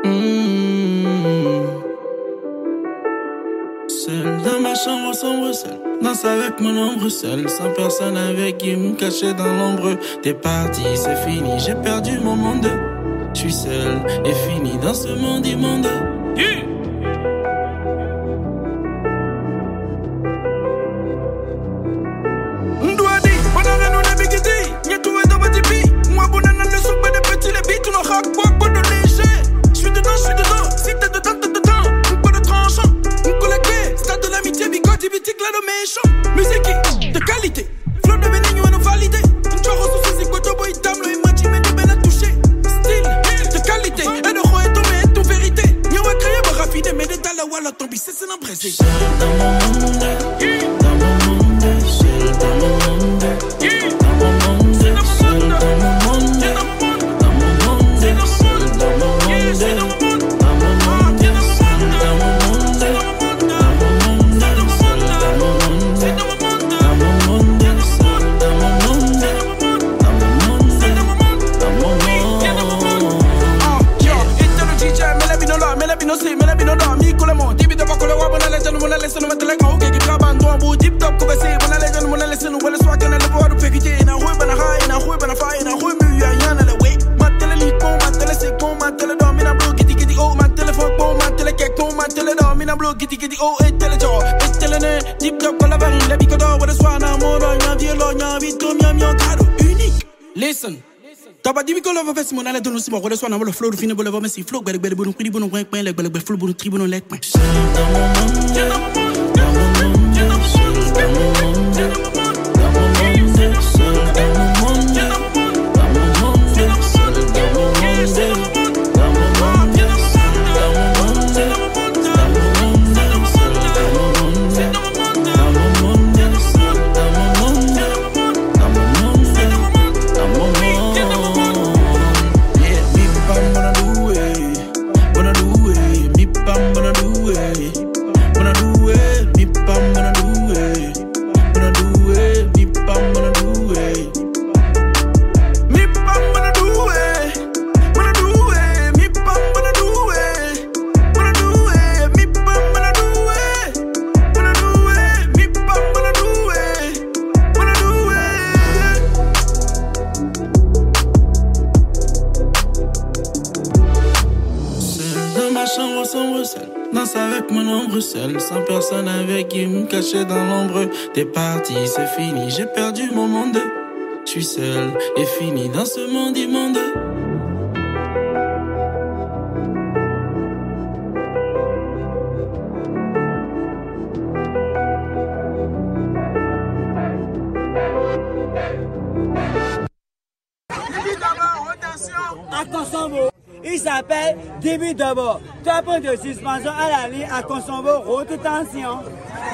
Seul dans ma chambre sombre, seul danse avec mon ombre, seul sans personne avec qui me cacher dans l'ombre. T'es parti, c'est fini, j'ai perdu mon monde. Je suis seul et fini dans ce monde immonde. Yeah. Musique de qualité, flow de Benigno et nous validé. Un choro sous ses écoutes, boy, dame, le imagi, mais nous ben à toucher. Style de qualité, et de roi et ton mais ton vérité. N'y a créé, me raffiné, mais des dalles, voilà, ton bis, c'est l'empressé. Seul dans mon monde, dans mon monde, seul dans mon monde, dans mon monde, seul dans mon monde, dans mon monde, seul dans mon monde. Listen to like how get grab and do deep top ko bese when I legend when I listen when I swag and I live out pekite na hui bana high na hui bana fire na hui mu ya yana le way ma tele ni ko ma tele se ko ma tele do mina blue kitty kitty oh ma tele phone ko ma tele ke ko ma tele do mina blue kitty kitty oh et tele jo et tele ne deep top ko la bari la bi ko do when I swag na mo do nya vie lo nya vi to mi cadeau unique. Listen Taba dibi ko lova fes mon ala dono si mo ko swag na mo le flow fini bo le va messi flow gbe gbe bon kri bon coin coin le gbe flow bon tribuno lek point. Danse avec mon ombre seul, sans personne avec qui me cacher dans l'ombre. T'es parti, c'est fini, j'ai perdu mon monde. Je suis seul et fini dans ce monde immonde. À Konsombo, il s'appelle début d'abord. 3 points de suspension à la ligne à Konsombo, haute tension.